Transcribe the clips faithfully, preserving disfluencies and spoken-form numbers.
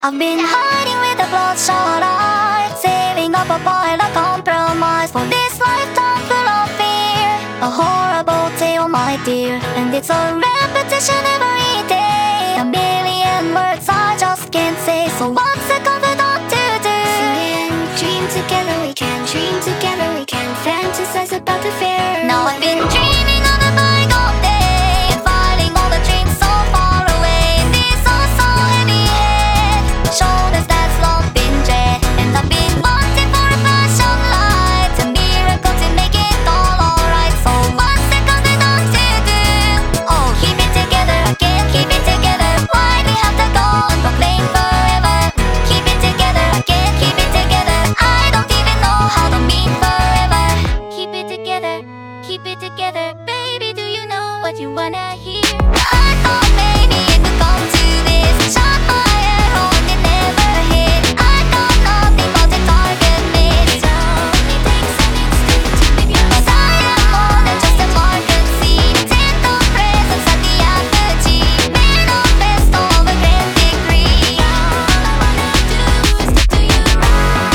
I've been hiding with a bloodshot eye, saving up a pile of compromise for this lifetime full of fear. A horrible tale, my dear, and it's a repetition every day. A million words I just can't say, so what's the confidant to do? Sing and dream together, we can dream together, we can fantasize about the fair. Now I've been dreaming of a bygone day, and fighting all the dreams so far away. These are so heavy heads, shoulders that's long been dread, and I've been wanting for a flashing light, a miracle to make it all alright. So what's the confidant to do? Oh, keep it together, I can't keep it together. Why we have to go and proclaim forever? Keep it together, I can't keep it together. I don't even know how to mean forever. Keep it together, keep it together, baby, do you know what you wanna hear? I thought maybe it would come to this. Shot fire, hold it never hit. I got nothing but the target miss. It only takes an instant to leave your Cause I am more than just a market scene. Tint of presence at the apogee. Manifest of a grand degree. All I wanna do is to do you right.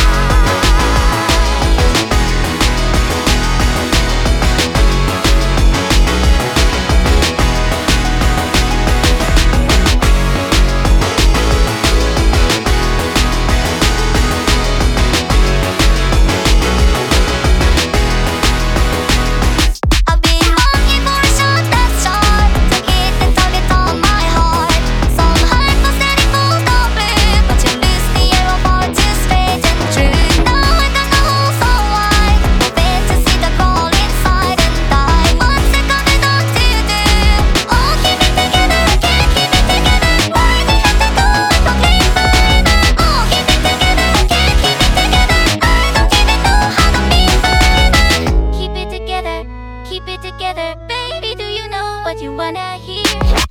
I've been longing for a shot that's sharp to hit the target on my heart. Some heart was steady full of blue, but you lose the arrow far too straight and true. Now I got the hole so wide, for fantasy to crawl inside and die. What's the confidant to do? Oh, keep it together, I can't keep it together. Why we have to go and proclaim forever? Oh, keep it together, I can't keep it together. I don't even know how to mean forever. Keep it together, keep it together, baby, do you know what you wanna hear?